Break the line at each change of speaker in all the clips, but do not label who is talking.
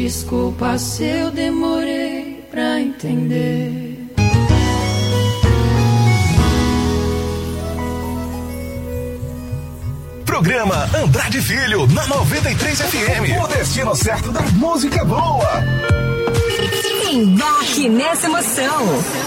Desculpa se eu demorei pra entender.
Programa Andrade Filho, na 93 FM. O destino certo da música boa.
Embarque nessa emoção.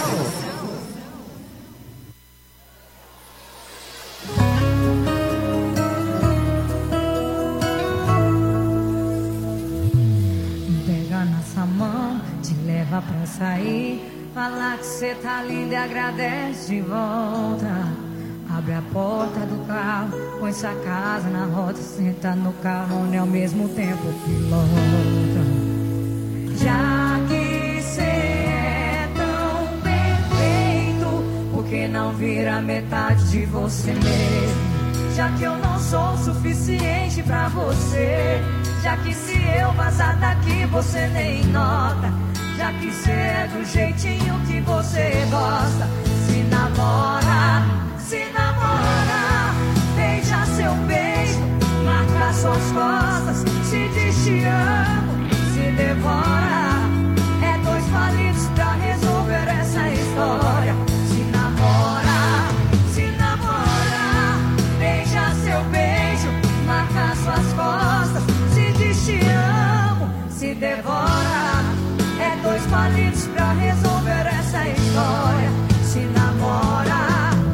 Pega nossa mão, te leva pra sair. Fala que cê tá linda e agradece de volta. Abre a porta do carro, põe sua casa na rota. Senta no carro e ao mesmo tempo pilota. Já que cê é tão perfeito, por que não vira metade de você mesmo? Já que eu não sou o suficiente pra você. Já que se eu vazar daqui você nem nota. Já que cê é do jeitinho que você gosta. Se namora, beija seu beijo, marca suas costas, se diz te amo, se devora. É dois palitos pra resolver essa história. Se namora, beija seu beijo, marca suas costas, se diz te amo, se devora. É dois palitos pra resolver essa história. Se namora.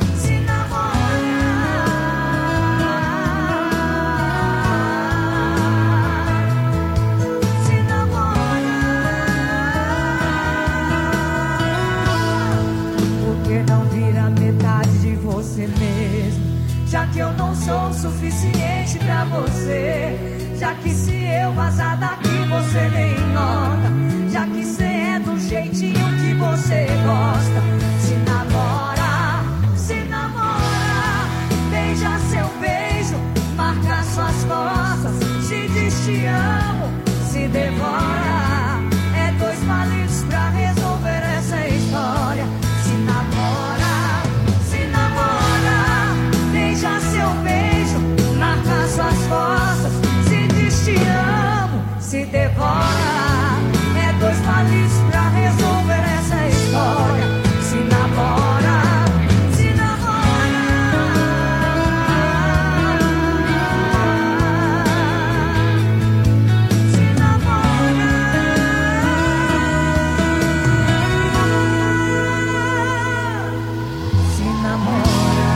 Você mesmo, já que eu não sou o suficiente pra você. Já que se eu vazar daqui você nem nota. Já que cê é do jeitinho que você gosta. Se namora, beija seu beijo, marca suas costas, se diz te amo, se devora. É dois palitos pra resolver essa história. Se namora, beija seu beijo, marca suas costas, se diz te amo, se devora. É dois palitos pra resolver essa história. Se namora, se namora. Se namora. Se namora.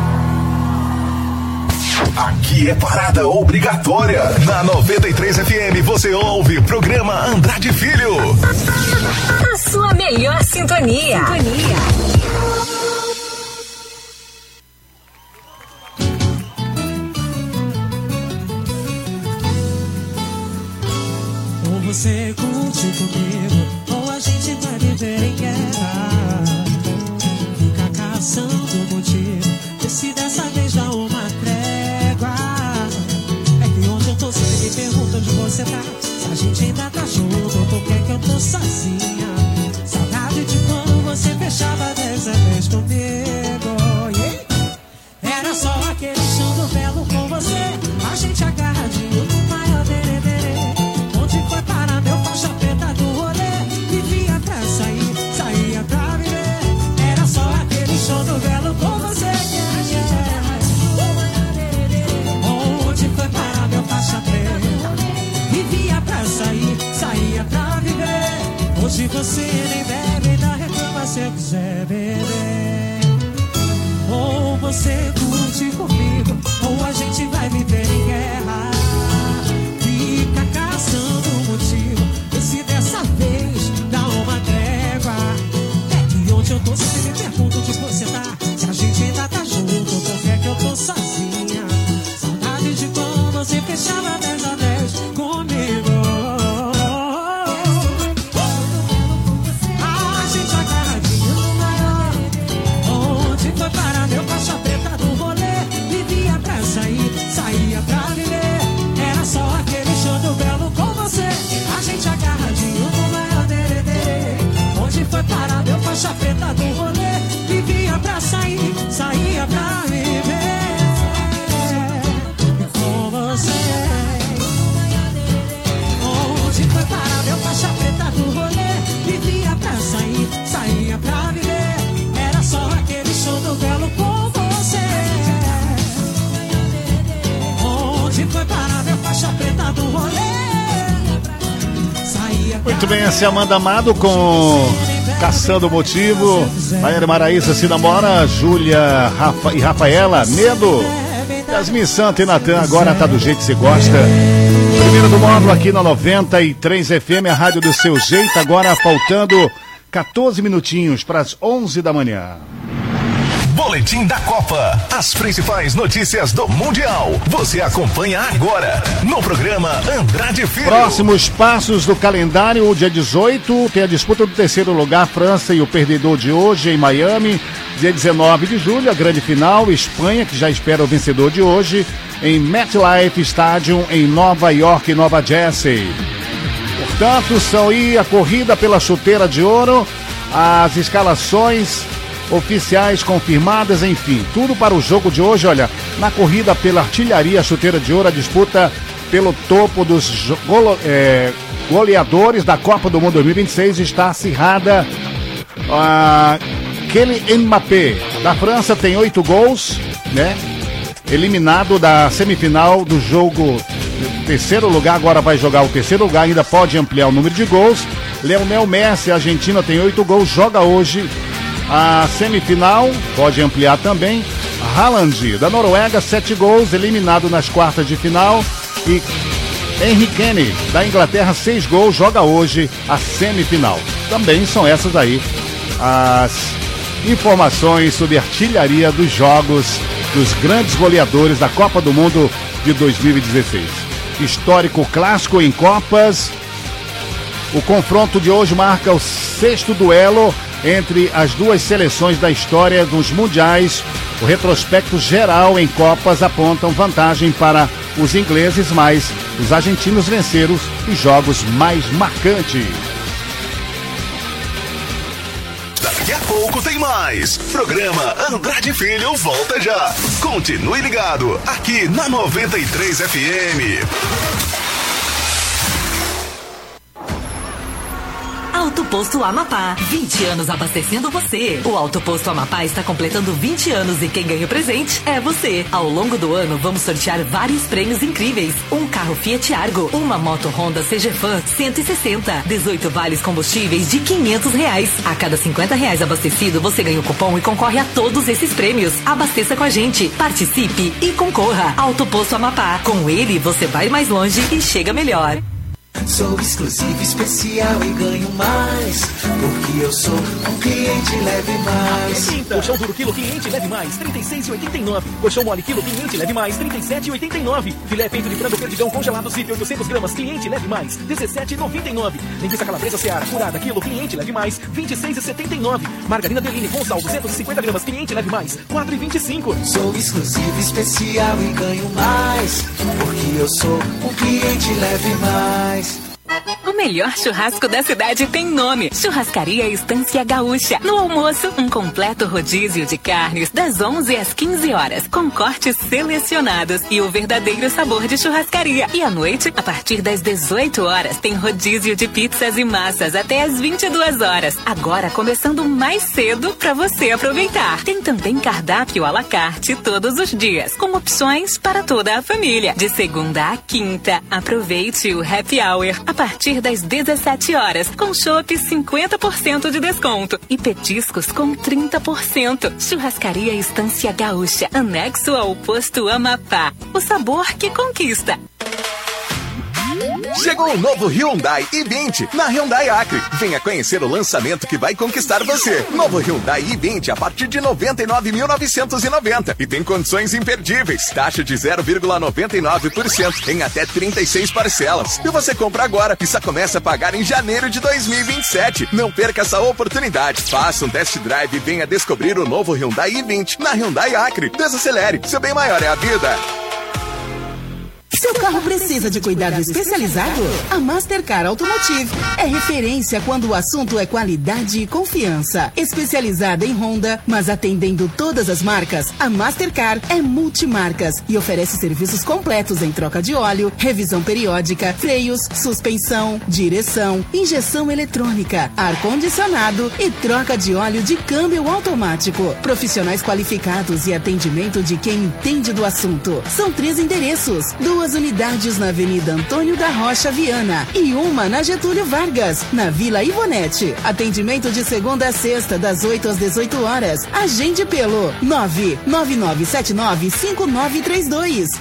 Aqui é parada obrigatória. Na 93 FM você ouve o programa Andrade Filho.
A sua melhor sintonia.
Ou você curte comigo, ou a gente vai viver em guerra. Fica caçando motivo, vê se dessa vez dá uma trégua. É que onde eu tô, você me pergunta onde você tá. Se a gente ainda tá junto, ou por que que eu tô sozinha? Saudade de quando você fechava dessa vez comigo, yeah. Era só aquele chão do velo com você, a gente agarradinho no maior derê-derê. Onde foi parar meu faixa preta do rolê? Vivia pra sair, saía pra viver. Era só aquele chão do velo com você, yeah. Onde foi parar meu faixa preta? Vivia pra sair, saía pra viver. Hoje você nem bebe, ainda reclama se eu quiser beber. Ou você curte comigo, ou a gente vai viver em guerra. Fica caçando motivo, e se dessa vez dá uma trégua. É que onde eu tô, você me pergunta onde você tá. Se a gente ainda tá junto, por que que eu tô sozinha? Saudade de quando você fechava 10 a 10 comigo. A gente agarradinho no maior. Onde foi parar meu faixa preta do rolê? Vivia pra sair, saía pra viver. Era só aquele show do belo com você. A gente agarradinho no maior derê-derê. Onde foi parar meu faixa preta do rolê? Vivia pra sair, saía pra viver.
Muito bem, essa é Amanda Amado com Caçando o Motivo. Maíra Maraísa se namora, Júlia e Rafaela, Medo. Yasmin Santa e Natan, agora tá do jeito que você gosta. Primeiro do módulo aqui na 93 FM, a rádio do seu jeito, agora faltando 14 minutinhos para as 11 da manhã.
Boletim da Copa. As principais notícias do Mundial. Você acompanha agora no programa Andrade Filho.
Próximos passos do calendário. O dia 18 tem a disputa do terceiro lugar, França e o perdedor de hoje em Miami. Dia 19 de julho, a grande final, Espanha, que já espera o vencedor de hoje, em MetLife Stadium, em Nova York, Nova Jersey. Portanto, são aí a corrida pela chuteira de ouro, as escalações oficiais confirmadas, enfim, tudo para o jogo de hoje. Olha, na corrida pela artilharia, chuteira de ouro, a disputa pelo topo dos goleadores da Copa do Mundo 2026 está acirrada. Kylian Mbappé, da França, tem 8 gols, né? Eliminado da semifinal do jogo, terceiro lugar, agora vai jogar o terceiro lugar, ainda pode ampliar o número de gols. Lionel Messi, Argentina, tem 8 gols, joga hoje a semifinal, pode ampliar também. Haaland, da Noruega, 7 gols, eliminado nas quartas de final. E Henry Kane, da Inglaterra, 6 gols, joga hoje a semifinal. Também são essas aí as informações sobre a artilharia dos jogos dos grandes goleadores da Copa do Mundo de 2016. Histórico clássico em Copas. O confronto de hoje marca o 6º duelo entre as duas seleções da história dos mundiais. O retrospecto geral em Copas apontam vantagem para os ingleses, mas os argentinos venceram os jogos mais marcantes.
Daqui a pouco tem mais. Programa Andrade Filho volta já. Continue ligado aqui na 93 FM.
Auto Posto Amapá, 20 anos abastecendo você. O Auto Posto Amapá está completando 20 anos e quem ganha o presente é você. Ao longo do ano, vamos sortear vários prêmios incríveis. Um carro Fiat Argo, uma moto Honda CG Fan 160, 18 vales combustíveis de R$500. A cada R$50 abastecido, você ganha o cupom e concorre a todos esses prêmios. Abasteça com a gente, participe e concorra. Auto Posto Amapá. Com ele, você vai mais longe e chega melhor.
Sou exclusivo, especial e ganho mais, porque eu sou um cliente leve mais.
Colchão duro quilo cliente leve mais, R$ 36,89. Colchão mole quilo cliente leve mais, R$ 37,89. Filé peito de frango perdigão congelado zip 800 gramas cliente leve mais, R$ 17,99. Linguiça calabresa Seara curada quilo cliente leve mais, R$ 26,79. Margarina Deline com sal 250 gramas cliente leve mais, R$ 4,25.
Sou exclusivo, especial e ganho mais, porque eu sou um cliente leve mais.
O melhor churrasco da cidade tem nome: Churrascaria Estância Gaúcha. No almoço, um completo rodízio de carnes das 11 às 15 horas, com cortes selecionados e o verdadeiro sabor de churrascaria. E à noite, a partir das 18 horas, tem rodízio de pizzas e massas até às 22 horas. Agora começando mais cedo para você aproveitar. Tem também cardápio à la carte todos os dias, com opções para toda a família. De segunda a quinta, aproveite o happy hour a partir das 17 horas, com chopp 50% de desconto e petiscos com 30%. Churrascaria Estância Gaúcha, anexo ao posto Amapá. O sabor que conquista.
Chegou o novo Hyundai i20 na Hyundai Acre. Venha conhecer o lançamento que vai conquistar você. Novo Hyundai i20 a partir de 99.990 e tem condições imperdíveis. Taxa de 0,99% em até 36 parcelas. E você compra agora e só começa a pagar em janeiro de 2027. Não perca essa oportunidade. Faça um test drive e venha descobrir o novo Hyundai i20 na Hyundai Acre. Desacelere, seu bem maior é a vida.
Seu carro precisa de cuidado especializado? A Mastercar Automotive é referência quando o assunto é qualidade e confiança. Especializada em Honda, mas atendendo todas as marcas, a Mastercar é multimarcas e oferece serviços completos em troca de óleo, revisão periódica, freios, suspensão, direção, injeção eletrônica, ar-condicionado e troca de óleo de câmbio automático. Profissionais qualificados e atendimento de quem entende do assunto. São 3 endereços, 2 2 unidades na Avenida Antônio da Rocha Viana e uma na Getúlio Vargas, na Vila Ivonete. Atendimento de segunda a sexta, das 8 às 18 horas. Agende pelo 99979-5932.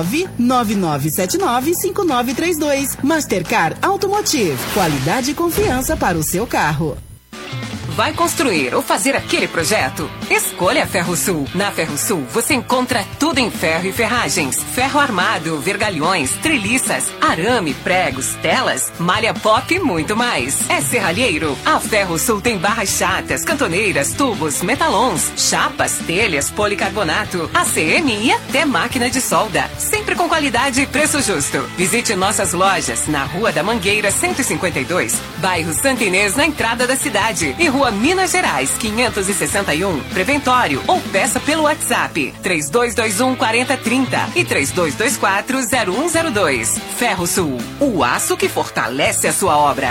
99979-5932. Mastercard Automotive. Qualidade e confiança para o seu carro.
Vai construir ou fazer aquele projeto? Escolha a Ferrosul. Na Ferrosul você encontra tudo em ferro e ferragens. Ferro armado, vergalhões, treliças, arame, pregos, telas, malha pop e muito mais. É serralheiro? A Ferrosul tem barras chatas, cantoneiras, tubos, metalons, chapas, telhas, policarbonato, ACM e até máquina de solda. Sempre com qualidade e preço justo. Visite nossas lojas na Rua da Mangueira 152, bairro Santa Inês, na entrada da cidade, e Rua Minas Gerais 561, Preventório, ou peça pelo WhatsApp 3221-4030 e 3224-0102. Ferrosul, o aço que fortalece a sua obra.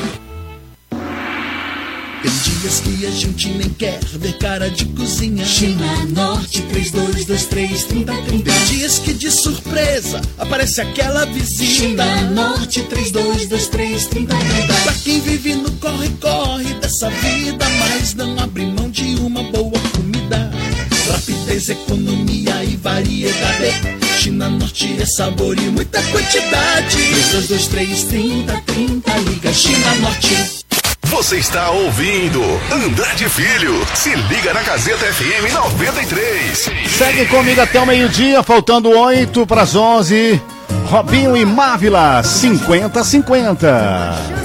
Tem dias que a gente nem quer ver cara de cozinha. China Norte 3223-3030. Tem dias que de surpresa aparece aquela visita. China Norte 3223-3030. Pra quem vive no corre-corre dessa vida, mas não abre mão de uma boa comida. Rapidez, economia e variedade. China Norte é sabor e muita quantidade. 3223-3030. Liga China Norte.
Você está ouvindo Andrade Filho. Se liga na Gazeta FM 93.
Segue comigo até o meio-dia, faltando 8 para as 11. Robinho e Mávila, 50-50.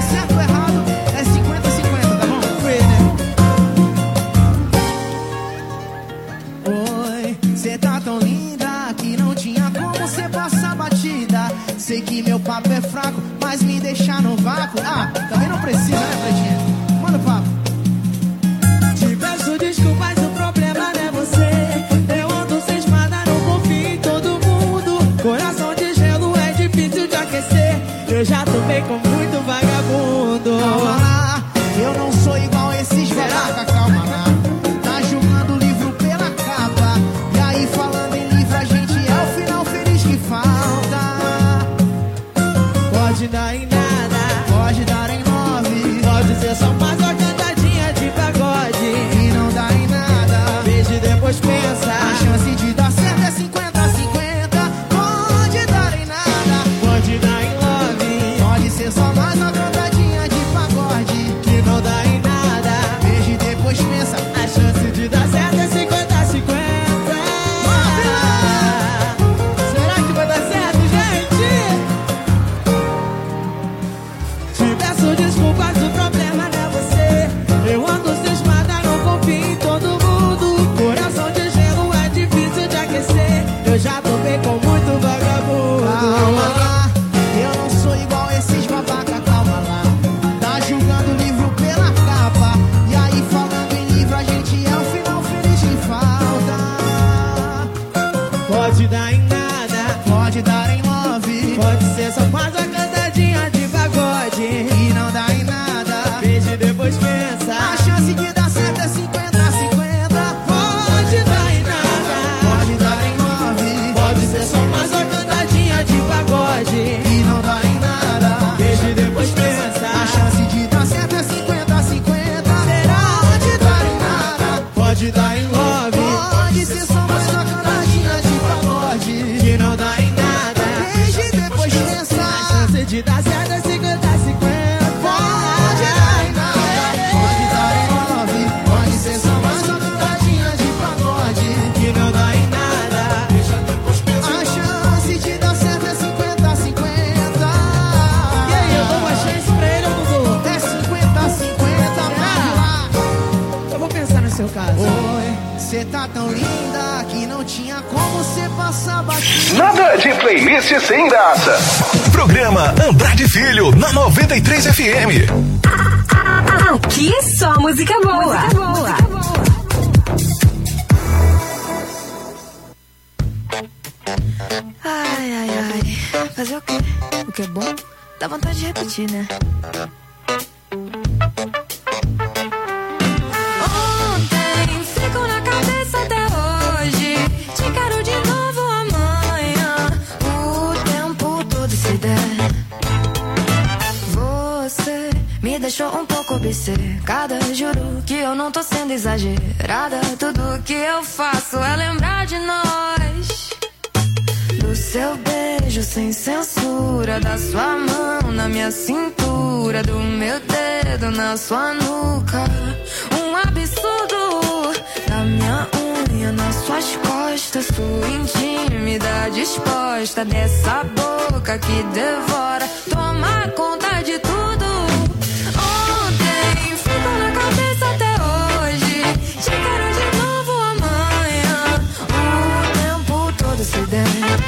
Sei que meu papo é fraco, mas me deixar no vácuo. Ah, também não precisa, né, Pretinha? Manda o papo. Te peço desculpas, o problema não é você. Eu ando cismada, não confio em todo mundo. Coração de gelo é difícil de aquecer. Eu já tomei com muito vagabundo. Calma lá, eu não sou igual esses veraca, calma lá. Tá julgando o livro pela capa. E aí falando em livro, a gente é o final feliz que falta. Pode dar em nada, pode dar em 9. Pode ser só mais uma cantadinha de pagode. E não dá em nada, veja e depois pensa. A chance de dar certo é 50-50. Pode dar em nada, pode dar em 9. Pode ser só mais uma cantadinha de pagode. Que não dá em nada, veja e depois pensa. A chance de dar certo é 50-50. Será que vai dar certo, gente? Peço desculpas, o problema não é você. Eu ando cismada, não confio em todo mundo. Coração de gelo é difícil de aquecer. Eu já tomei com muito vagabundo. Calma lá, eu não sou igual esses babaca, calma lá. Tá julgando o livro pela capa. E aí falando em livro, a gente é o final feliz que falta. Pode dar em nada, pode dar em 9. Pode ser só mais uma cantadinha de pagode. E não dá em nada, veja e depois pensa. A chance de dar certo é 50-50. Pode dar em nada, pode dar em 9. Pode ser só mais uma cantadinha de pagode. E não dá em nada, veja e depois pensa. A chance de dar certo é 50-50. Pode dar em nada, pode dar em 9. Pode ser só mais uma cantadinha de pagode. E não dá em nada, veja e depois pensa. A chance de dar certo é 50-50. Seu caso. Oi, cê tá tão linda que não tinha como cê passar batido.
Nada de playlist sem graça. Programa Andrade Filho na 93 FM.
Aqui é só música boa. Música boa.
Ai, ai, ai. Fazer o quê? O que é bom? Dá vontade de repetir, né? Hoje, te quero de novo amanhã. deixou um pouco obcecada. Juro que eu não tô sendo exagerada. Tudo que eu faço é lembrar de nós. Do seu beijo sem censura, da sua mão na minha cintura, do meu dedo na sua nuca. Um absurdo da minha unha nas suas costas. Sua intimidade exposta dessa boca que devora. Toma conta de tudo. Ontem ficou na cabeça até hoje. Te quero de novo amanhã. O tempo todo se der.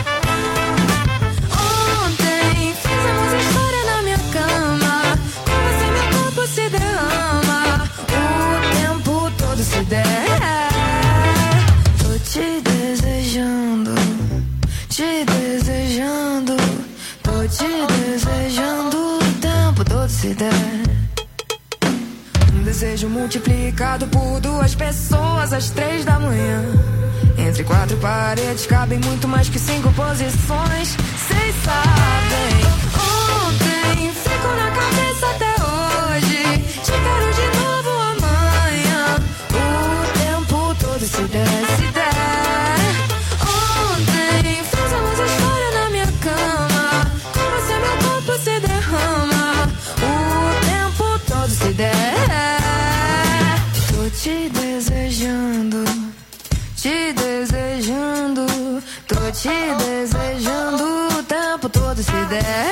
Ontem fizemos história na minha cama. Com você meu corpo se derrama. O tempo todo se der. Tô te desejando, te desejando. Tô te desejando o tempo todo se der. Um desejo multiplicado por 2 pessoas às 3 da manhã. Entre 4 paredes cabem muito mais que 5 posições. Cês sabem. Ontem ficou na cabeça até hoje. Te quero de novo amanhã. O tempo todo se der, se der. Ontem fizemos história na minha cama. Com você meu corpo se derrama. O tempo todo se der. Tô te desejando, te desejando. Tô te desejando o tempo todo se der.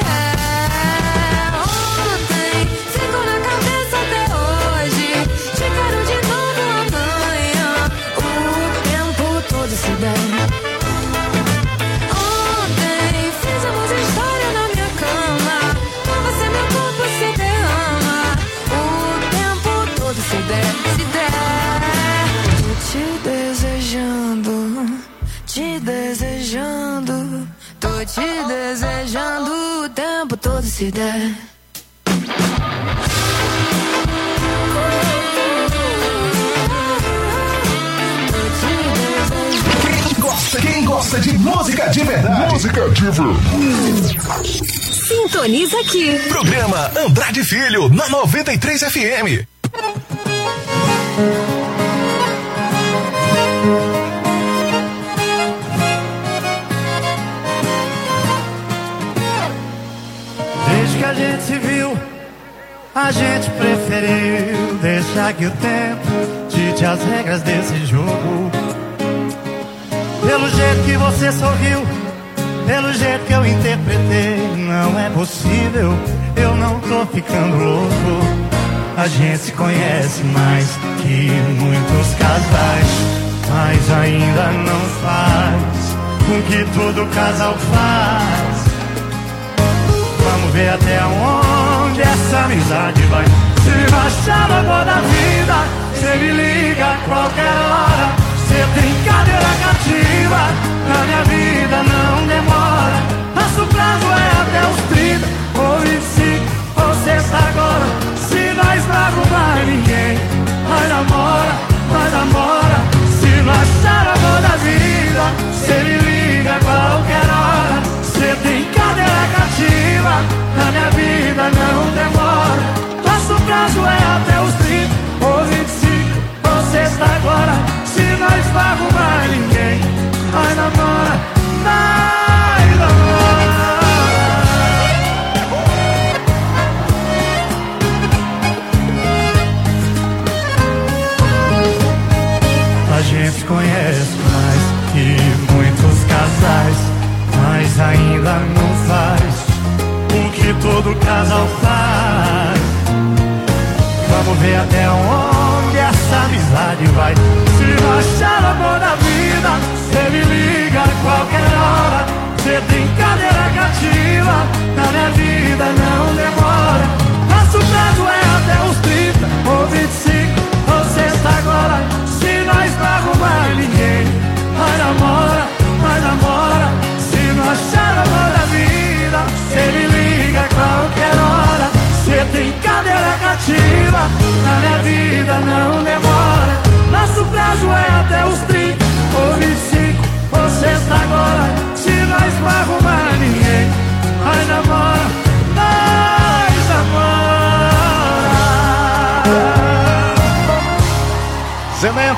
Ontem ficou na cabeça até hoje. Te quero de novo amanhã. O tempo todo se der. Ontem fizemos história na minha cama. Com você meu corpo se derrama. O tempo todo se der, se der. Tô te desejando, te desejando. Tô te desejando o tempo todo se der.
Quem gosta de música de verdade? Música de verdade.
Sintoniza aqui.
Programa Andrade Filho, na 93 FM.
Desde que a gente se viu, a gente preferiu deixar que o tempo dite as regras desse jogo. Pelo jeito que você sorriu, pelo jeito que eu interpretei, não é possível, eu não tô ficando louco. A gente se conhece mais que muitos casais, mas ainda não faz com que todo casal faz. Vamos ver até onde essa amizade vai. Se baixar no amor da vida, cê me liga a qualquer hora. Cê tem cadeira cativa, na minha vida não demora. Nosso prazo é até os 30 ou 25 ou sexta agora. Se nós não arrumar ninguém, nós namora, nós namora. Se não achar amor da vida, cê me liga a qualquer hora. Cê tem cadeira cativa, na minha vida não demora. Nosso prazo é até os 30 ou 25 ou sexta agora. Se nós não arrumar ninguém, nós namora, nós namora. A gente conhece mais que muitos casais, mas ainda não faz o que todo casal faz. Vamos ver até onde essa amizade vai. Se não achar amor na vida, cê me liga a qualquer hora. Cê tem cadeira cativa, na minha vida não demora. Nosso prazo é até os 30 ou 25 ou sexta agora. Se nós não arrumar ninguém, nós namora, nós namora. Se não achar amor na vida, cê me liga a qualquer hora. Cê tem cadeira cativa, na minha vida não demora. Nosso prazo é até os 30 ou 25 ou sexta agora. Se nós não arrumar ninguém, nós namora, nós namora.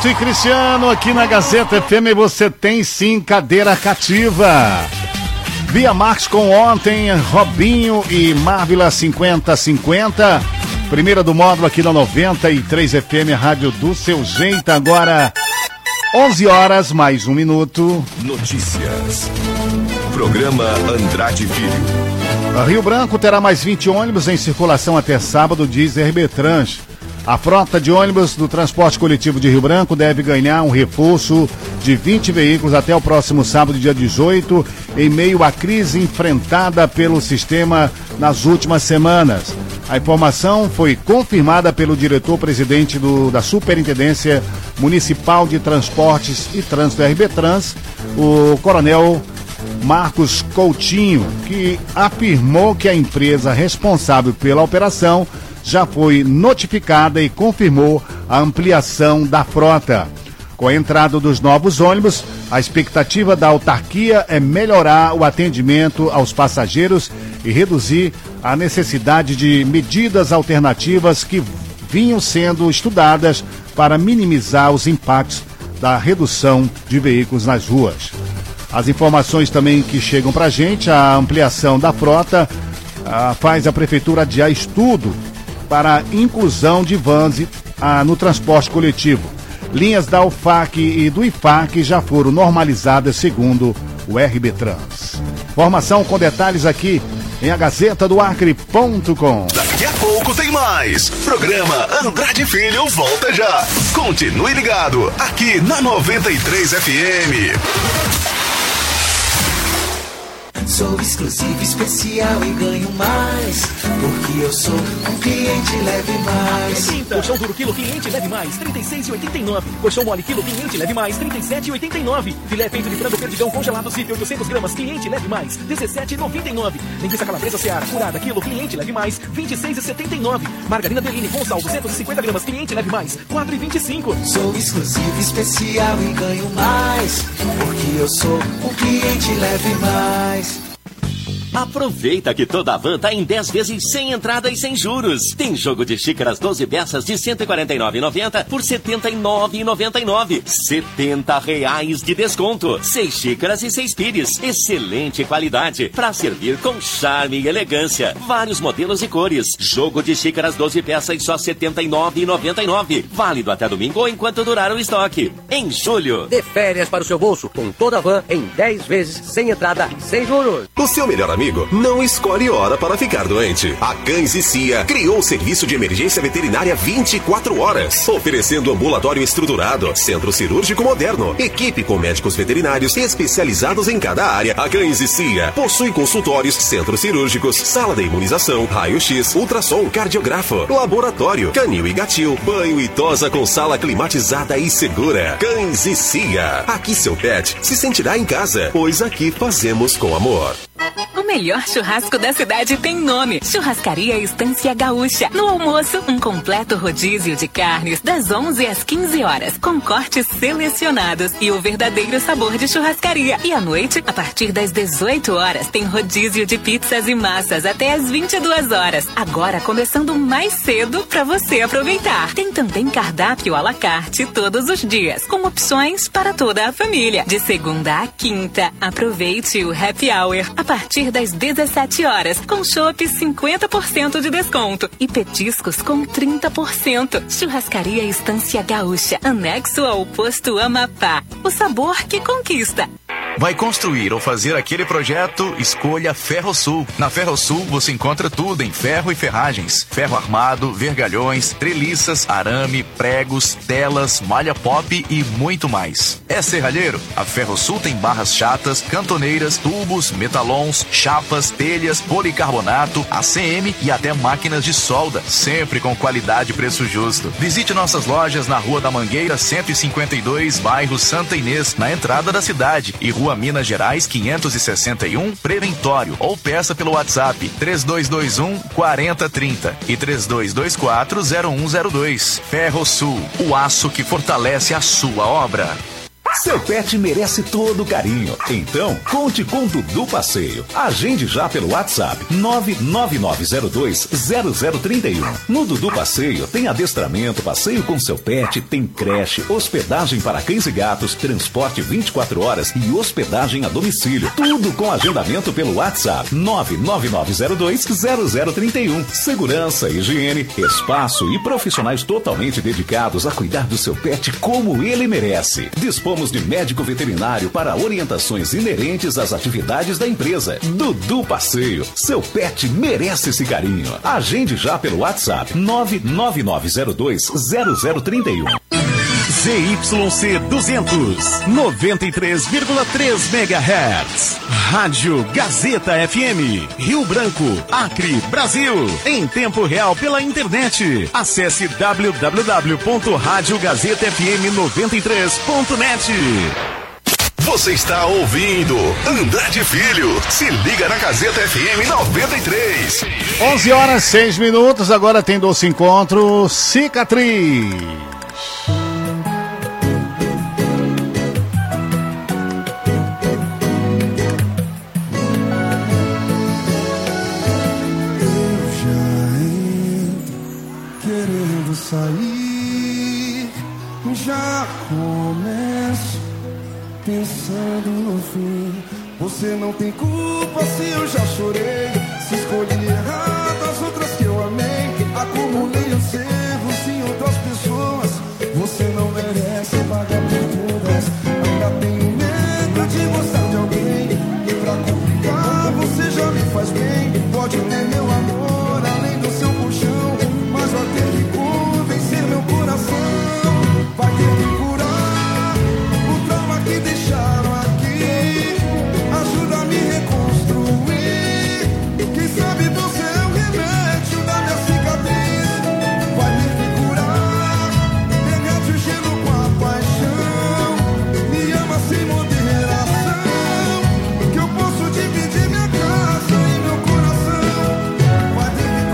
Neto e Cristiano aqui na Gazeta FM. Você tem sim cadeira cativa. Bia Marques com ontem, Robinho e Marvila 50-50. Primeira do módulo aqui na 93 FM, rádio do seu jeito. Agora 11 horas, mais um minuto.
Notícias. Programa Andrade Filho.
Rio Branco terá mais 20 ônibus em circulação até sábado, diz Herbetrans. A frota de ônibus do transporte coletivo de Rio Branco deve ganhar um reforço de 20 veículos até o próximo sábado, dia 18, em meio à crise enfrentada pelo sistema nas últimas semanas. A informação foi confirmada pelo diretor-presidente da Superintendência Municipal de Transportes e Trânsito Herbetrans, o coronel Marcos Coutinho, que afirmou que a empresa responsável pela operação já foi notificada e confirmou a ampliação da frota. Com a entrada dos novos ônibus, a expectativa da autarquia é melhorar o atendimento aos passageiros e reduzir a necessidade de medidas alternativas que vinham sendo estudadas para minimizar os impactos da redução de veículos nas ruas. As informações também que chegam para a gente, a ampliação da frota faz a Prefeitura adiar estudo para a inclusão de vans no transporte coletivo. Linhas da UFAC e do IFAC já foram normalizadas, segundo o RBtrans. Informação com detalhes aqui em agazetadoacre.com.
Daqui a pouco tem mais. Programa Andrade Filho volta já. Continue ligado aqui na 93 FM.
Sou exclusivo, especial e ganho mais, porque eu sou um cliente leve mais.
Colchão duro quilo cliente leve mais, R$ 36,89. Colchão mole quilo cliente leve mais, R$ 37,89. Filé peito de frango perdigão congelado zip 800 gramas cliente leve mais, R$ 17,99. Linguiça calabresa Seara curada quilo cliente leve mais, R$ 26,79. Margarina Deline com sal 250 gramas cliente leve mais, R$ 4,25.
Sou exclusivo, especial e ganho mais, porque eu sou um cliente leve mais.
Aproveita que toda a van tá em 10 vezes sem entrada e sem juros. Tem jogo de xícaras 12 peças de R$ 149,90 por R$ 79,99. R$ 70 de desconto. 6 xícaras e 6 pires. Excelente qualidade para servir com charme e elegância. Vários modelos e cores. Jogo de xícaras 12 peças só R$ 79,99. Válido até domingo ou enquanto durar o estoque. Em julho.
Dê férias para o seu bolso com toda a van em 10 vezes sem entrada e sem juros.
O seu melhor amigo não escolhe hora para ficar doente. A Cães e Cia criou o serviço de emergência veterinária 24 horas, oferecendo ambulatório estruturado, centro cirúrgico moderno, equipe com médicos veterinários especializados em cada área. A Cães e Cia possui consultórios, centros cirúrgicos, sala de imunização, raio-x, ultrassom, cardiografo, laboratório, canil e gatil, banho e tosa com sala climatizada e segura. Cães e Cia. Aqui seu pet se sentirá em casa, pois aqui fazemos com amor.
O melhor churrasco da cidade tem nome: Churrascaria Estância Gaúcha. No almoço, um completo rodízio de carnes das 11 às 15 horas, com cortes selecionados e o verdadeiro sabor de churrascaria. E à noite, a partir das 18 horas, tem rodízio de pizzas e massas até às 22 horas. Agora começando mais cedo para você aproveitar. Tem também cardápio à la carte todos os dias, com opções para toda a família. De segunda a quinta, aproveite o happy hour a partir das 17 horas, com chopp 50% de desconto e petiscos com 30%. Churrascaria Estância Gaúcha, anexo ao posto Amapá. O sabor que conquista.
Vai construir ou fazer aquele projeto? Escolha Ferrosul. Na Ferrosul você encontra tudo em ferro e ferragens, ferro armado, vergalhões, treliças, arame, pregos, telas, malha pop e muito mais. É serralheiro? A Ferrosul tem barras chatas, cantoneiras, tubos, metalons, chapas, telhas, policarbonato, ACM e até máquinas de solda, sempre com qualidade e preço justo. Visite nossas lojas na Rua da Mangueira 152, bairro Santa Inês, na entrada da cidade, e Rua Minas Gerais 561, Preventório, ou peça pelo WhatsApp 3221-4030 e 3224-0102. Ferrosul, o aço que fortalece a sua obra.
Seu pet merece todo o carinho. Então, conte com o Dudu Passeio. Agende já pelo WhatsApp 999020031. No Dudu Passeio tem adestramento, passeio com seu pet, tem creche, hospedagem para cães e gatos, transporte 24 horas e hospedagem a domicílio. Tudo com agendamento pelo WhatsApp 999020031. Segurança, higiene, espaço e profissionais totalmente dedicados a cuidar do seu pet como ele merece. Dispomos de médico veterinário para orientações inerentes às atividades da empresa. Dudu Passeio. Seu pet merece esse carinho. Agende já pelo WhatsApp 999020031.
ZYC 200, 93,3 MHz. Rádio Gazeta FM, Rio Branco, Acre, Brasil. Em tempo real pela internet. Acesse www.radiogazetafm93.net.
Você está ouvindo Andrade Filho. Se liga na Gazeta FM 93.
11h06. Agora tem doce encontro Cicatriz.
Sair, já começo pensando no fim. Você não tem culpa se eu já chorei, se escolhi errado as outras que eu amei. Acumulei os erros em outras pessoas. Você não merece pagar por todas. Ainda tenho medo de gostar de alguém, e pra complicar você já me faz bem. Pode ter meu amor além do seu colchão, mas vai ter que convencer meu coração. Vai ter que curar o trauma que deixaram aqui. Ajuda a me reconstruir. Quem sabe você é o remédio da minha cicatriz. Vai ter que curar. Derrete o gelo com a paixão. Me ama sem moderação, que eu posso dividir minha casa e meu coração. Vai ter que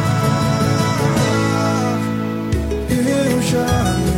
curar. Eu já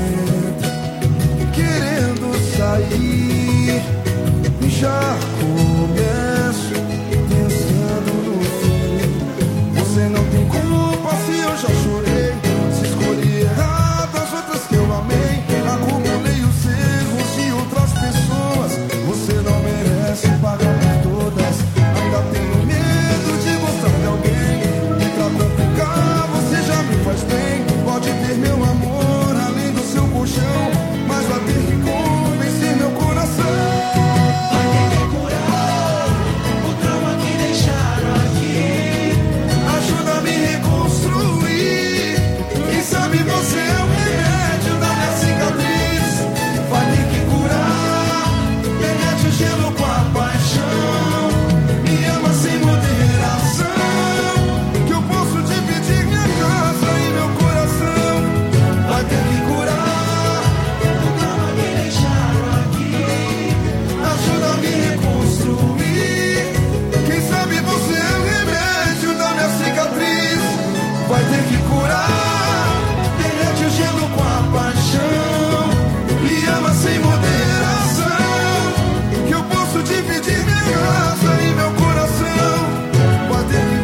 querendo sair, já começo pensando no fim. Você não tem culpa se eu já chorei, se escolhi errado as outras que eu amei. Acumulei os erros de outras pessoas. Você não merece pagar por todas. Ainda tenho medo de gostar de alguém, e pra complicar você já me faz bem. Pode ter meu amor além do seu colchão, mas vai ter que convencer meu coração. Vai ter que curar o trauma que deixaram aqui. Ajuda a me reconstruir. Quem sabe você é o remédio da minha cicatriz. Vai ter que curar. Derrete o gelo com a paixão. Me ama sem moderação, que eu posso dividir minha casa e meu coração. Vai ter que curar o trauma que deixaram aqui. Ajuda a me reconstruir. Quem sabe você é o remédio da minha cicatriz. Vai ter que curar. Derrete o gelo com a paixão. Me ama sem moderação, que eu posso dividir minha casa e meu coração. Vai ter que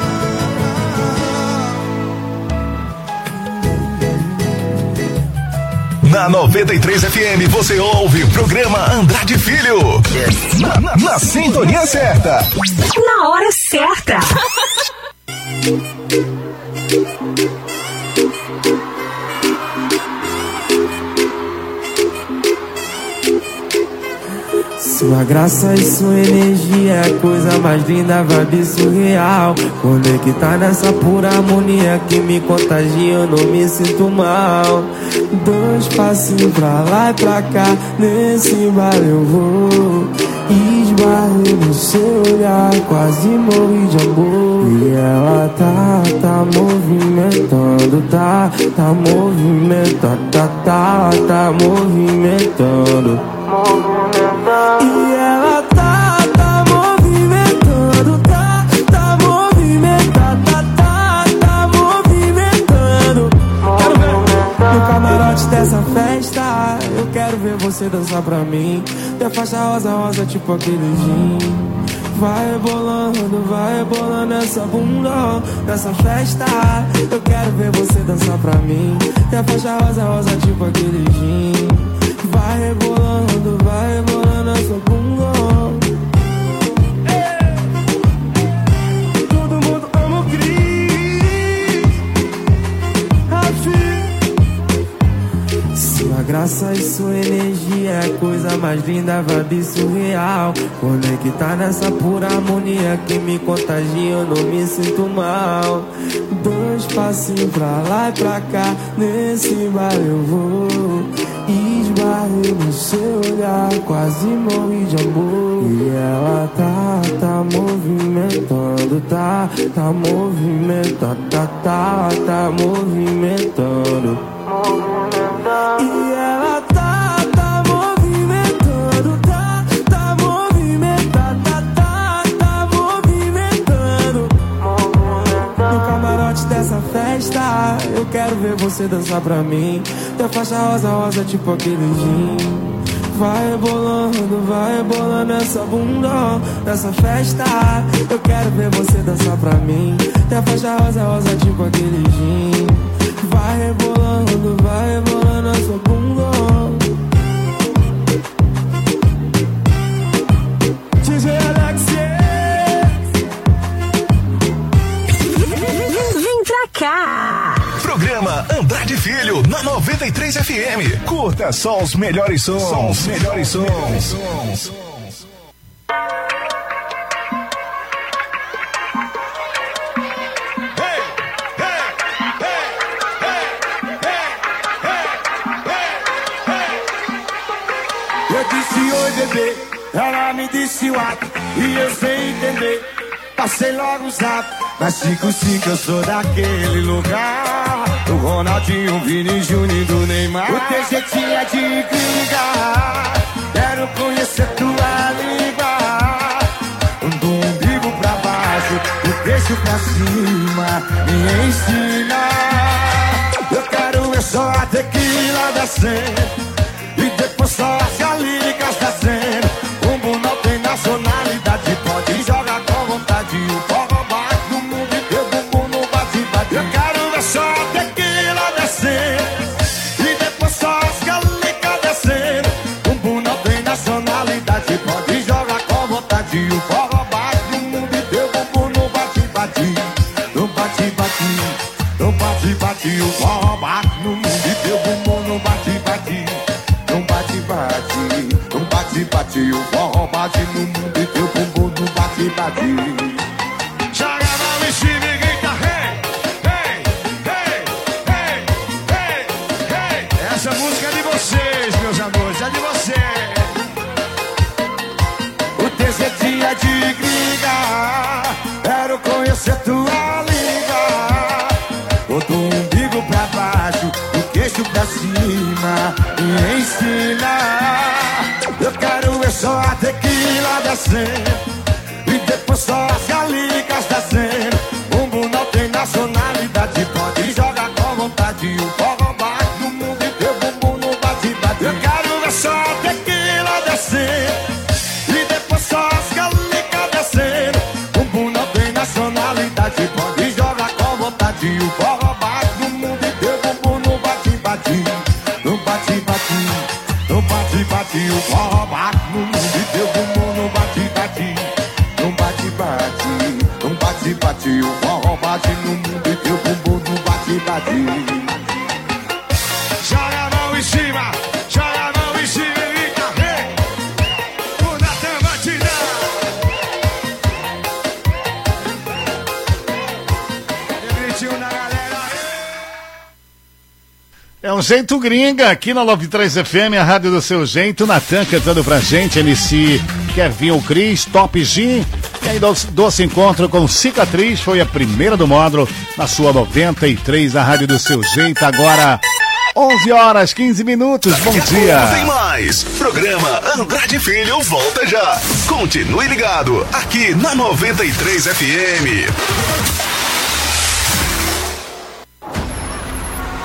curar.
Na 93 FM você ouve o programa Andrade Filho. Na sintonia certa.
Na hora certa.
Sua graça e sua energia é a coisa mais linda, vibe surreal. Conectar nessa pura harmonia que me contagia, eu não me sinto mal. 2 passinhos pra lá e pra cá, nesse baile eu vou. Esbarrei no seu olhar, quase morri de amor. E ela tá movimentando, tá movimentando, tá movimentando. E ela tá movimentando, tá movimentando, tá movimentando. Quero ver no camarote dessa festa, eu quero ver você
você dançar pra mim. Minha faixa rosa, rosa, tipo aquele gin. Vai rebolando essa bunda nessa festa. Eu quero ver você dançar pra mim. Minha faixa rosa, rosa, tipo aquele gin. Vai rebolando essa bunda. Todo mundo ama o Cris. Rafi. Sua graça e sua energia é a coisa mais linda, vibe surreal. Conectar nessa pura harmonia que me contagia, eu não me sinto mal. 2 passinhos pra lá e pra cá, nesse bar eu vou. Esbarrei no seu olhar, quase morri de amor. E ela tá movimentando, tá movimentando, tá movimentando. E ela tá movimentando, tá movimentando, tá movimentando. No camarote dessa festa, eu quero ver você dançar pra mim. Tua faixa rosa, rosa, tipo aquele gin. Vai rebolando essa bunda nessa festa. Eu quero ver você dançar pra mim. Tua faixa rosa, rosa, tipo aquele gin. Vai rebolando essa bunda. DJ Alexis,
vem pra cá.
Programa Andrade Filho na 93 FM. Curta só os melhores sons.
Eu disse oi, bebê, ela me disse what, e eu sem entender, passei logo o zap. Mas 5-5 eu sou daquele lugar, do Ronaldinho, Vini Júnior, do Neymar. O teu jeitinho é de ligar, quero conhecer tua língua. Do umbigo pra baixo, do queixo pra cima, me ensina. Eu quero ver só a tequila descendo, e depois só as galíricas descendo. Como não tem nacionalidade, pode jogar com vontade. O forró bate no mundo e teu bumbum no bate-bate. Eu quero ver só a tequila descendo, e depois só as galíricas descendo. Como não tem nacionalidade, pode jogar com vontade. O forró bate no mundo e teu bumbum no bate-bate. No bate-bate, no bate-bate. O forró bate no mundo e teu bumbum no bate-bate. Não bate-bate, não bate-bate. O forró bate no mundo e teu bumbum não bate-bate.
Joga a mão em cima e grita hey, hey, hey, hey, hey, hey. Essa música é de vocês, meus amores, é de vocês.
O teu jeitinho é de gringa, quero conhecer tua língua. Do umbigo pra baixo, do queixo pra cima, me ensina. Eu quero ver só a tequila descendo, e depois só as galíricas descendo. Bumbum não tem nacionalidade, pode jogar com vontade. O forró bate no mundo e teu bumbum no bate-bate. Eu quero ver só a tequila descendo, e depois só as galíricas descendo. Bumbum não tem nacionalidade, pode jogar com vontade. O forró bate no mundo e teu bumbum no bate-bate. No bate-bate, no bate-bate. O forró bate no mundo e teu bumbum no bate-bate. No bate-bate, no bate-bate. O forró bate no mundo e teu bumbum no bate-bate.
Joga a mão em cima, joga a mão em cima e grita hey. O Natan Batidão. Gritinho na galera.
É um jeito gringa aqui na 93 FM, a rádio do seu jeito. Natan cantando pra gente, MC Kevin Cris, Top Gin. E aí, doce encontro com Cicatriz, foi a primeira do módulo na sua 93, a rádio do seu jeito. Agora, 11 horas, 15 minutos, bom dia.
Tem mais. Programa Andrade Filho volta já. Continue ligado aqui na 93 FM.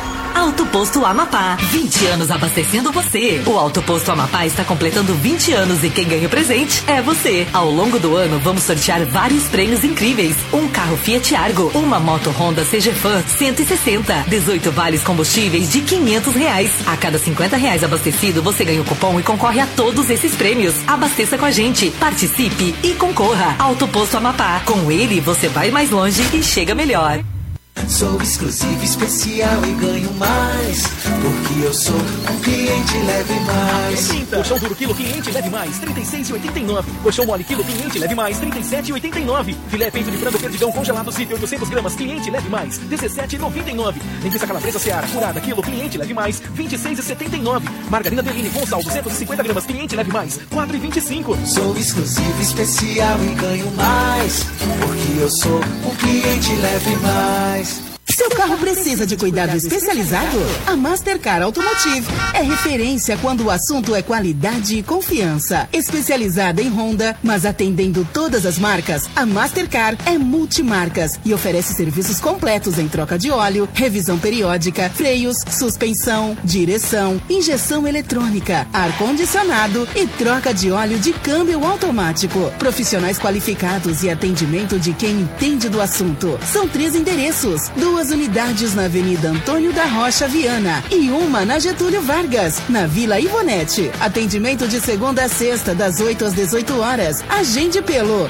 Auto Posto Amapá, 20 anos abastecendo você. O Auto Posto Amapá está completando 20 anos e quem ganha o presente é você. Ao longo do ano, vamos sortear vários prêmios incríveis. Um carro Fiat Argo, uma moto Honda CG Fan 160, 18 vales combustíveis de R$500. A cada R$50 abastecido, você ganha o cupom e concorre a todos esses prêmios. Abasteça com a gente, participe e concorra. Auto Posto Amapá. Com ele, você vai mais longe e chega melhor.
Sou exclusivo, especial e ganho mais, porque eu sou um cliente leve mais.
Colchão duro quilo cliente leve mais, R$36,89. Colchão mole quilo cliente leve mais, R$37,89. Filé peito de frango perdigão congelado zip 800 gramas cliente leve mais, R$17,99. Linguiça calabresa Seara curada quilo cliente leve mais, R$26,79. Margarina Deline com sal 250 gramas cliente leve mais, R$4,25.
Sou exclusivo, especial e ganho mais, porque eu sou um cliente leve mais.
Seu carro precisa de cuidado especializado? A Mastercar Automotive é referência quando o assunto é qualidade e confiança. Especializada em Honda, mas atendendo todas as marcas, a Mastercar é multimarcas e oferece serviços completos em troca de óleo, revisão periódica, freios, suspensão, direção, injeção eletrônica, ar-condicionado e troca de óleo de câmbio automático. Profissionais qualificados e atendimento de quem entende do assunto. São 3 endereços, 2 unidades na Avenida Antônio da Rocha Viana e uma na Getúlio Vargas, na Vila Ivonete. Atendimento de segunda a sexta, das 8 às 18 horas. Agende pelo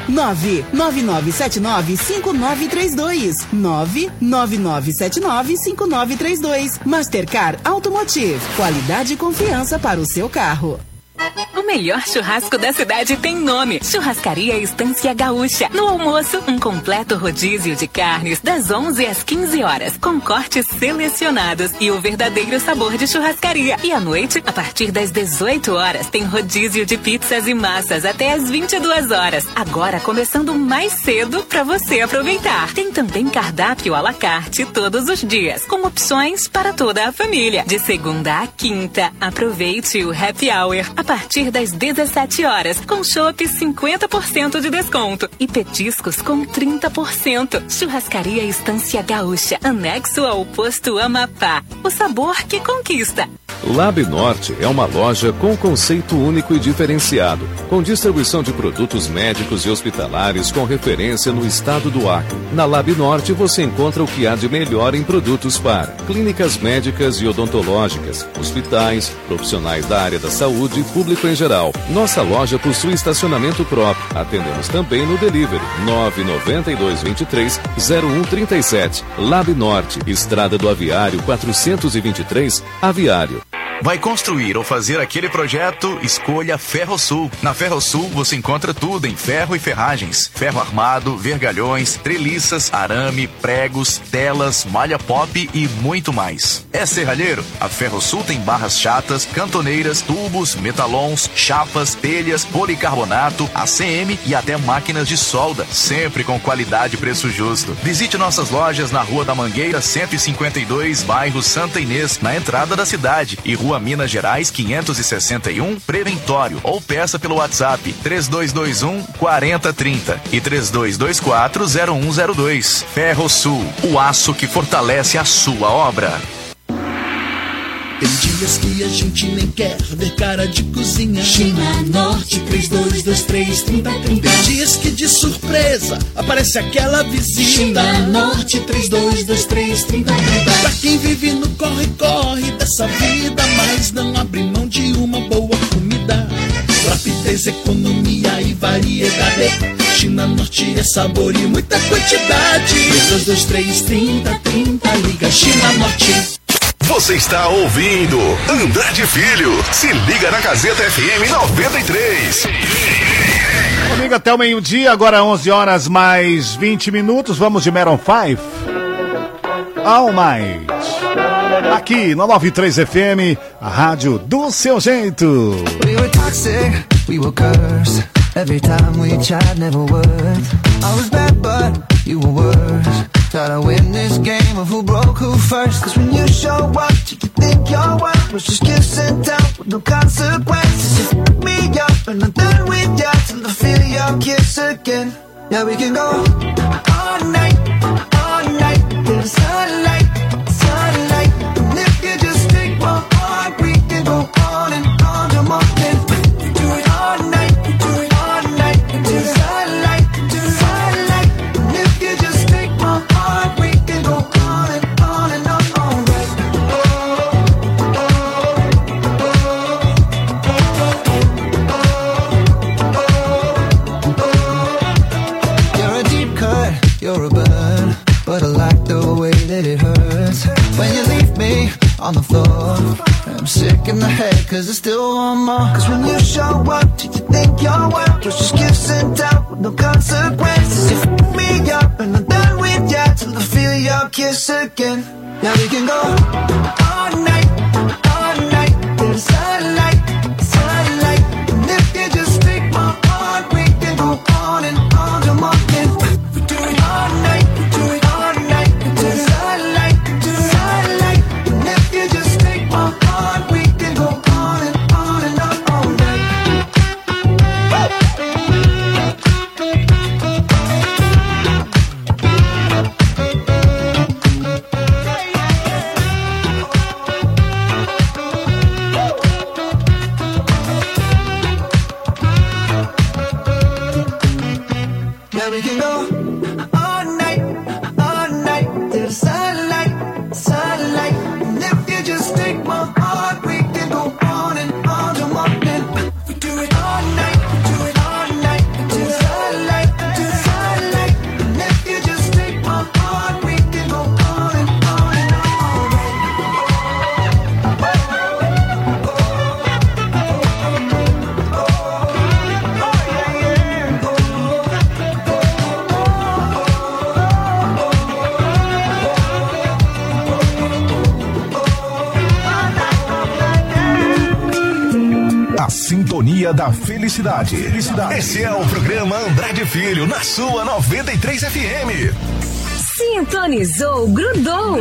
99979-5932. 99979-5932. Mastercar Automotive. Qualidade e confiança para o seu carro.
O melhor churrasco da cidade tem nome: Churrascaria Estância Gaúcha. No almoço, um completo rodízio de carnes das 11 às 15 horas, com cortes selecionados e o verdadeiro sabor de churrascaria. E à noite, a partir das 18 horas, tem rodízio de pizzas e massas até às 22 horas. Agora começando mais cedo para você aproveitar. Tem também cardápio à la carte todos os dias, com opções para toda a família. De segunda a quinta, aproveite o happy hour a partir das 17 horas, com chopp 50% de desconto e petiscos com 30%. Churrascaria Estância Gaúcha, anexo ao posto Amapá. O sabor que conquista.
Lab Norte é uma loja com conceito único e diferenciado, com distribuição de produtos médicos e hospitalares com referência no estado do Acre. Na Lab Norte você encontra o que há de melhor em produtos para clínicas médicas e odontológicas, hospitais, profissionais da área da saúde e público em geral. Nossa loja possui estacionamento próprio. Atendemos também no delivery 99223-0137. Lab Norte, Estrada do Aviário 423, Aviário.
Vai construir ou fazer aquele projeto? Escolha Ferrosul. Na Ferrosul você encontra tudo em ferro e ferragens. Ferro armado, vergalhões, treliças, arame, pregos, telas, malha pop e muito mais. É serralheiro? A Ferrosul tem barras chatas, cantoneiras, tubos, metalons, chapas, telhas, policarbonato, ACM e até máquinas de solda. Sempre com qualidade e preço justo. Visite nossas lojas na Rua da Mangueira 152, bairro Santa Inês, na entrada da cidade, e Rua Minas Gerais 561, Preventório, ou peça pelo WhatsApp 3221-4030 e 3224-0102. Ferrosul, o aço que fortalece a sua obra.
Tem dias que a gente nem quer ver cara de cozinha. China Norte 3223-3030. Tem dias que de surpresa aparece aquela visita. China Norte 3223-3030. Pra quem vive no corre-corre dessa vida, mas não abre mão de uma boa comida. Rapidez, economia e variedade. China Norte é sabor e muita quantidade. 3223-3030. Liga China Norte.
Você está ouvindo Andrade Filho. Se liga na Gazeta FM 93.
Comigo até o meio-dia, agora 11 horas mais 20 minutos. Vamos de Maroon 5. All Night. Aqui na 93 FM, a rádio do seu jeito.
We were toxic, we were cursed. Every time we tried, never worked. I was bad, but you were worse. Try to win this game of who broke who first. Cause when you show up, you think your worth was just kiss and tell with no consequences. You f*** me up and I'm done with ya till I feel your kiss again. Yeah, we can go all night, till the sunlight, sunlight. And if you
on the floor. I'm sick in the head cause I still want more. Cause when you show up, do you think your world was just gifts and doubt with no consequences? You f*** me up and I'm done with ya till I feel your kiss again. Now we can go all night to the sunlight, sunlight. And if you just take my heart, we can go on and on till morning. We do it all night, we do it all night to the sunlight, to the sunlight. And if you just take my heart, we can go on and on and on all night. Now we can go all night to the sunlight, sunlight. And if you just take my heart, we can go on and on till morning. We do it all night, we do it all night to the sunlight, to the sunlight. And if you just take my heart, we can go on and on and on all
A Sintonia da Felicidade. Esse é o programa Andrade Filho, na sua 93 FM.
Sintonizou, grudou.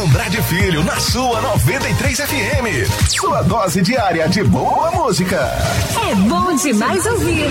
Andrade Filho, na sua 93 FM. Sua dose diária de boa música.
É bom demais ouvir.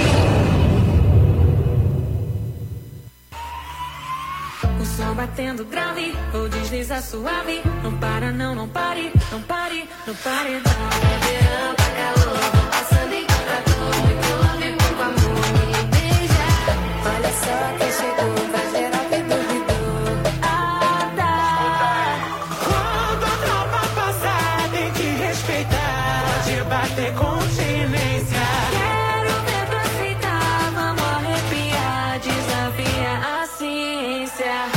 O som batendo grave, vou deslizar suave. Não para, não, não pare, não pare, não pare. Não, verão tá calor, vou passando em contrator. Muito love, pouco amor, me beija. Olha só quem chegou, vai gerar quem duvidou. Ah, tá. Quando a tropa passar, tem que respeitar. Pode bater continência. Quero ver pra aceitar, vamos arrepiar. Desafia a ciência.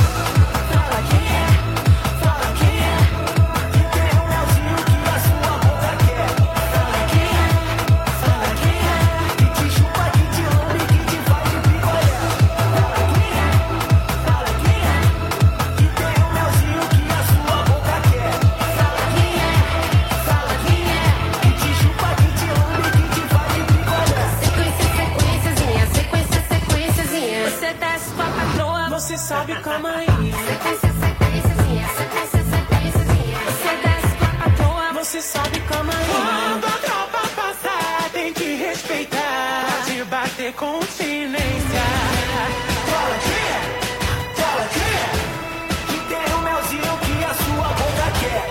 Você sabe como é sequênciazinha. Você desce com a patroa. Você sabe como é. Quando a tropa passar, tem que respeitar. Pode bater continência. Fala que que tem um melzinho que a sua boca quer.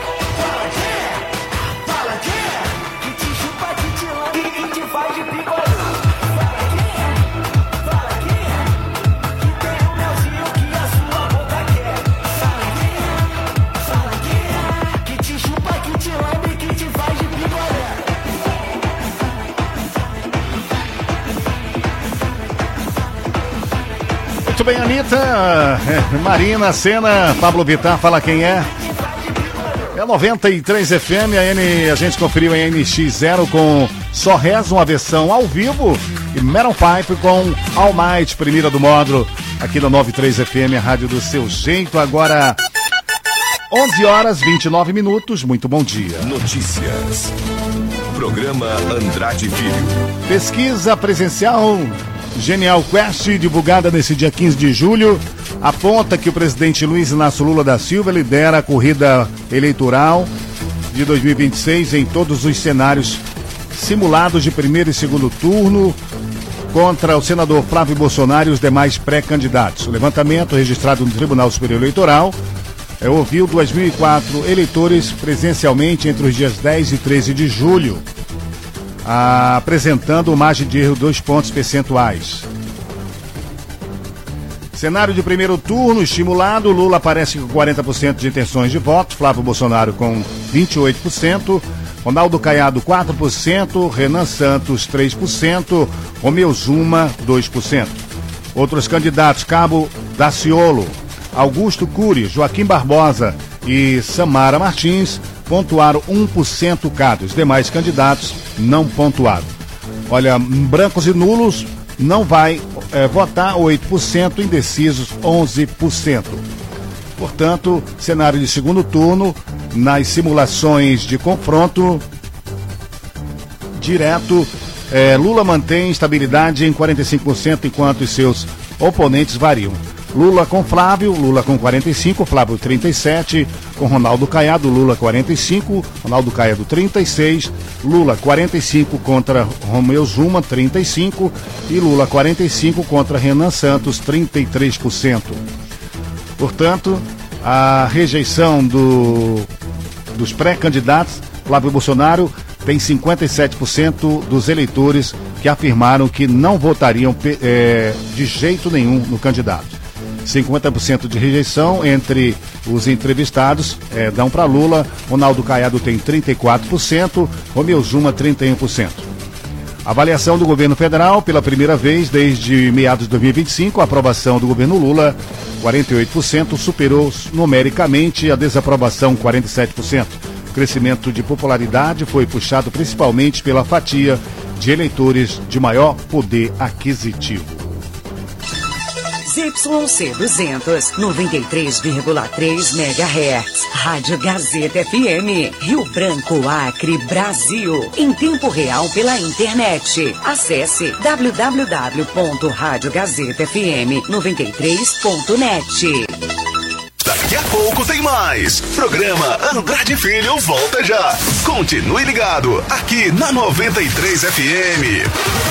Fala que te chupa, que te lambe e que te faz de picolé.
Muito bem, Anitta, Marina, Senna, Pablo Vittar, fala quem é. É 93 FM, a gente conferiu em NX0 com Só Reza, uma versão ao vivo, e Metal Pipe com All Might, primeira do módulo, aqui na 93 FM, a rádio do seu jeito. Agora, 11 horas 29 minutos, muito bom dia.
Notícias. Programa Andrade Filho.
Pesquisa presencial Genial Quest, divulgada nesse dia 15 de julho, aponta que o presidente Luiz Inácio Lula da Silva lidera a corrida eleitoral de 2026 em todos os cenários simulados de primeiro e segundo turno contra o senador Flávio Bolsonaro e os demais pré-candidatos. O levantamento registrado no Tribunal Superior Eleitoral ouviu 2.004 eleitores presencialmente entre os dias 10 e 13 de julho. Apresentando margem de erro 2 pontos percentuais. Cenário de primeiro turno estimulado, Lula aparece com 40% de intenções de voto, Flávio Bolsonaro com 28%, Ronaldo Caiado 4%, Renan Santos 3%, Romeu Zuma 2%. Outros candidatos, Cabo Daciolo, Augusto Cury, Joaquim Barbosa e Samara Martins pontuaram 1% cada. Os demais candidatos não pontuaram. Olha, brancos e nulos não vai votar 8%, indecisos 11%. Portanto, cenário de segundo turno, nas simulações de confronto direto, Lula mantém estabilidade em 45%, enquanto os seus oponentes variam. Lula com Flávio, Lula com 45%, Flávio 37%, com Ronaldo Caiado, Lula 45%, Ronaldo Caiado 36%, Lula 45% contra Romeu Zuma 35% e Lula 45% contra Renan Santos 33%. Portanto, a rejeição dos pré-candidatos, Flávio Bolsonaro tem 57% dos eleitores que afirmaram que não votariam de jeito nenhum no candidato. 50% de rejeição entre os entrevistados dão para Lula. Ronaldo Caiado tem 34%, Romeu Zuma 31%. Avaliação do governo federal, pela primeira vez desde meados de 2025, a aprovação do governo Lula, 48%, superou numericamente a desaprovação, 47%. O crescimento de popularidade foi puxado principalmente pela fatia de eleitores de maior poder aquisitivo.
ZYC 200, 93,3 MHz. Rádio Gazeta FM, Rio Branco, Acre, Brasil. Em tempo real pela internet. Acesse www.radiogazetafm93.net.
Daqui a pouco tem mais. Programa Andrade Filho volta já. Continue ligado aqui na 93 FM.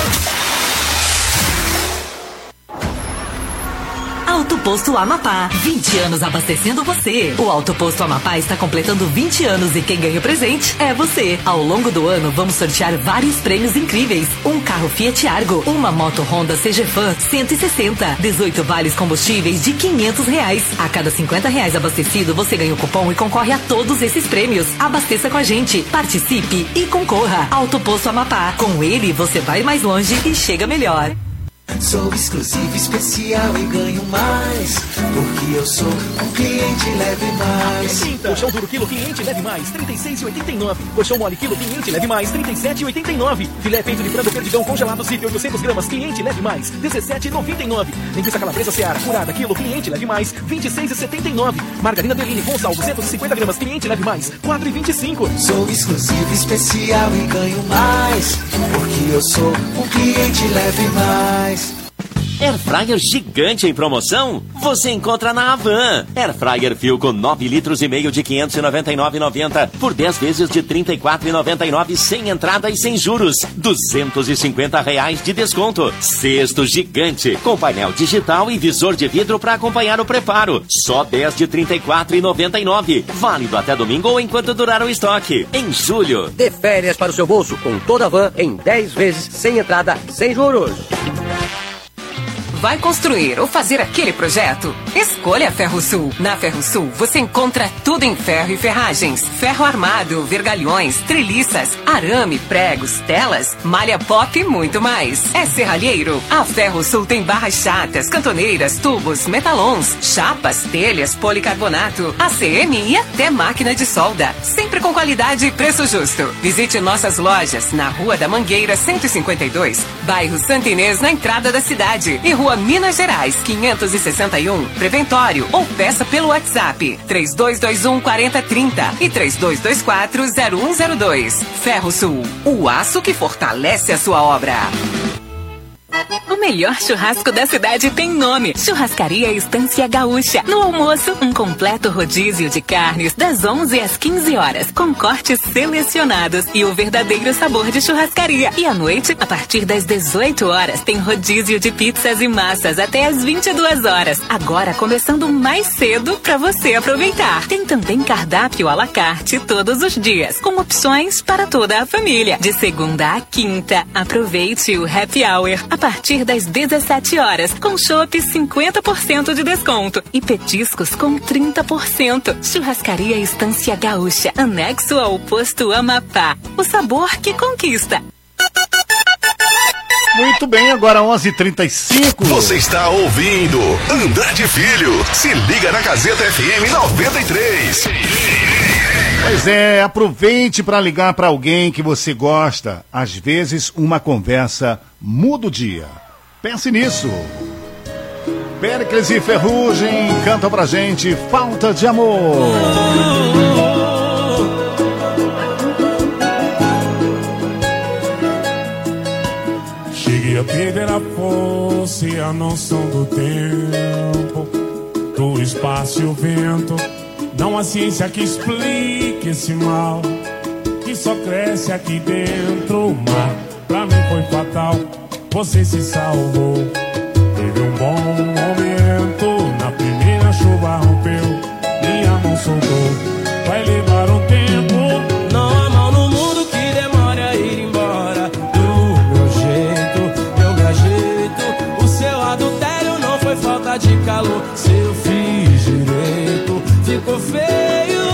Autoposto Amapá, 20 anos abastecendo você. O Autoposto Amapá está completando 20 anos e quem ganha o presente é você. Ao longo do ano, vamos sortear vários prêmios incríveis. Um carro Fiat Argo, uma moto Honda CG Fan 160, 18 vales combustíveis de R$500. A cada R$50 abastecido, você ganha o cupom e concorre a todos esses prêmios. Abasteça com a gente, participe e concorra. Autoposto Amapá, com ele você vai mais longe e chega melhor.
Sou exclusivo, especial e ganho mais, porque eu sou um cliente leve mais.
Colchão duro quilo cliente leve mais, R$36,89. Colchão mole quilo cliente leve mais, R$37,89. Filé peito de frango perdigão congelado zip 800 gramas cliente leve mais, R$17,99. Linguiça calabresa Seara curada quilo cliente leve mais, R$26,79. Margarina Bellini com sal 250 gramas cliente leve mais, R$4,25.
Sou exclusivo, especial e ganho mais, porque eu sou um cliente leve mais.
Airfryer gigante em promoção? Você encontra na Havan. Airfryer Philco 9 litros e meio de R$599,90 por 10 vezes de R$34,99 sem entrada e sem juros. R$250 de desconto. Cesto gigante com painel digital e visor de vidro para acompanhar o preparo. Só 10 de R$34,99. Válido até domingo ou enquanto durar o estoque. Em julho.
Dê férias para o seu bolso com toda a Havan em 10 vezes sem entrada, sem juros.
Vai construir ou fazer aquele projeto? Escolha a Ferrosul. Na Ferrosul você encontra tudo em ferro e ferragens. Ferro armado, vergalhões, treliças, arame, pregos, telas, malha pop e muito mais. É serralheiro? A Ferrosul tem barras chatas, cantoneiras, tubos, metalons, chapas, telhas, policarbonato, ACM e até máquina de solda. Sempre com qualidade e preço justo. Visite nossas lojas na Rua da Mangueira 152, bairro Santa Inês, na entrada da cidade, e Rua Minas Gerais 561, Preventório, ou peça pelo WhatsApp 3221-4030 e 3224-0102. Ferrosul, o aço que fortalece a sua obra. O melhor churrasco da cidade tem nome: Churrascaria Estância Gaúcha. No almoço, um completo rodízio de carnes das 11 às 15 horas, com cortes selecionados e o verdadeiro sabor de churrascaria. E à noite, a partir das 18 horas, tem rodízio de pizzas e massas até às 22 horas. Agora começando mais cedo para você aproveitar. Tem também cardápio à la carte todos os dias, com opções para toda a família. De segunda a quinta, aproveite o happy hour a partir das 17 horas, com chopp 50% de desconto e petiscos com 30%. Churrascaria Estância Gaúcha, anexo ao posto Amapá. O sabor que conquista.
Muito bem, agora 11h35.
Você está ouvindo Andrade Filho. Se liga na Gazeta FM 93.
Pois é, aproveite para ligar para alguém que você gosta. Às vezes, uma conversa muda o dia. Pense nisso. Péricles e Ferrugem cantam pra gente Falta de Amor.
Cheguei a perder a força e a noção do tempo, do espaço e o vento. Não há ciência que explique esse mal que só cresce aqui dentro. O mar pra mim foi fatal, você se salvou. Teve um bom momento, na primeira chuva rompeu, minha mão soltou. Vai levar um tempo,
não há mal no mundo que demore a ir embora. Do meu jeito, eu me ajeito. O seu adultério não foi falta de calor. Se eu fiz direito, ficou feio.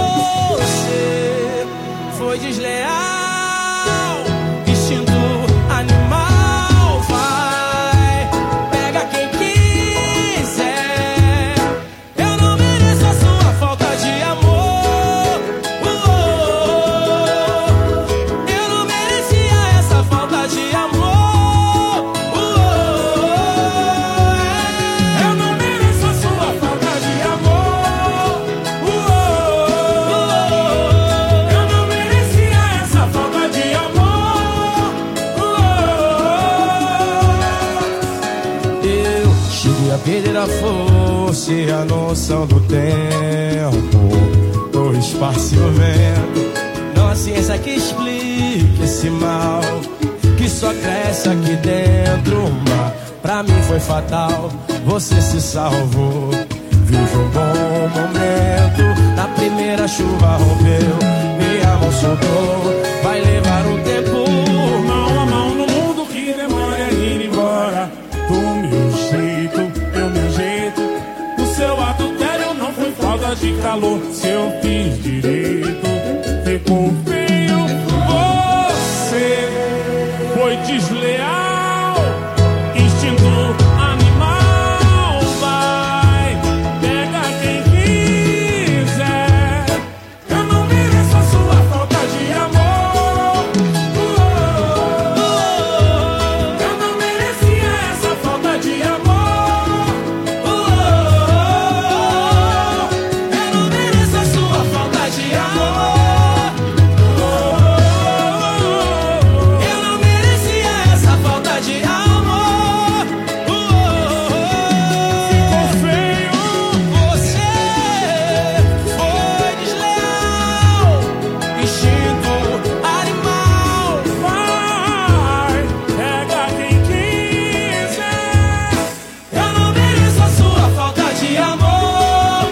Você foi desleal, instinto animal. Vai, pega quem quiser. Eu não mereço a sua falta de amor. Eu não merecia essa falta de amor. Eu não mereço a sua falta de amor. Eu não merecia essa falta de amor. Eu cheguei a perder a força
fosse a noção do tempo, do espaço e o vento. Não a ciência que explique esse mal que só cresce aqui dentro. Mas pra mim foi fatal, você se salvou. Vive um bom momento, na primeira chuva rompeu, minha mão soltou. Vai levar um tempo,
mão a mão no mundo que demora a ir embora. Do meu jeito, eu me ajeito. O seu adultério não foi falta de calor. Se eu fiz direito, ficou feio. Você foi desleal, instinto animal. Vai, pega quem quiser. Eu não mereço a sua falta de amor. Eu não merecia essa falta de amor. Eu não mereço a sua falta de amor. Eu não merecia essa falta de amor. Ficou feio.
Você foi desleal, instinto animal.
Vai, pega quem quiser.
Eu não mereço a sua falta de amor.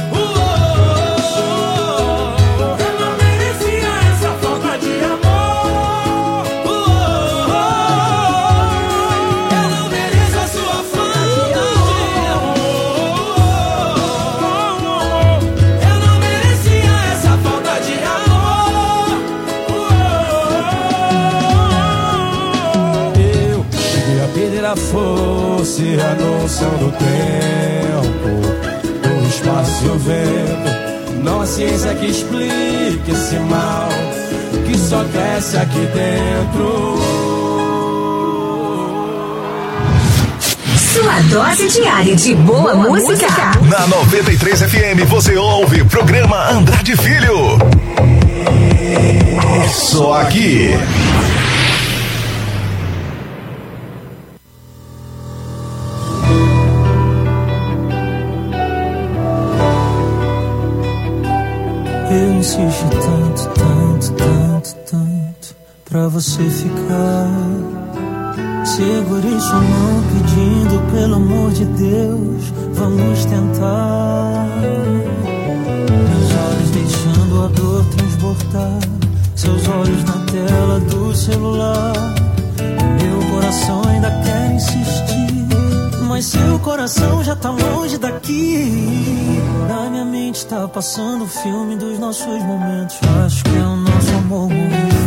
Eu não merecia essa falta de amor.
Eu não mereço a sua falta de amor. Eu não merecia essa falta de amor. Eu cheguei a perder a força e a noção do tempo, do espaço e o vento. Não a ciência que explique esse mal que só cresce aqui dentro.
Sua dose diária de boa música.
Na 93 FM você ouve o programa Andrade Filho. É só aqui.
Eu insisto tanto, tanto, tanto, tanto pra você ficar. Segurei sua mão pedindo pelo amor de Deus, vamos tentar. Meus olhos deixando a dor transbordar, seus olhos na tela do celular. Meu coração ainda quer insistir, mas seu coração já tá longe daqui. Na minha mente tá passando o filme dos nossos momentos. Acho que é o nosso amor morrendo.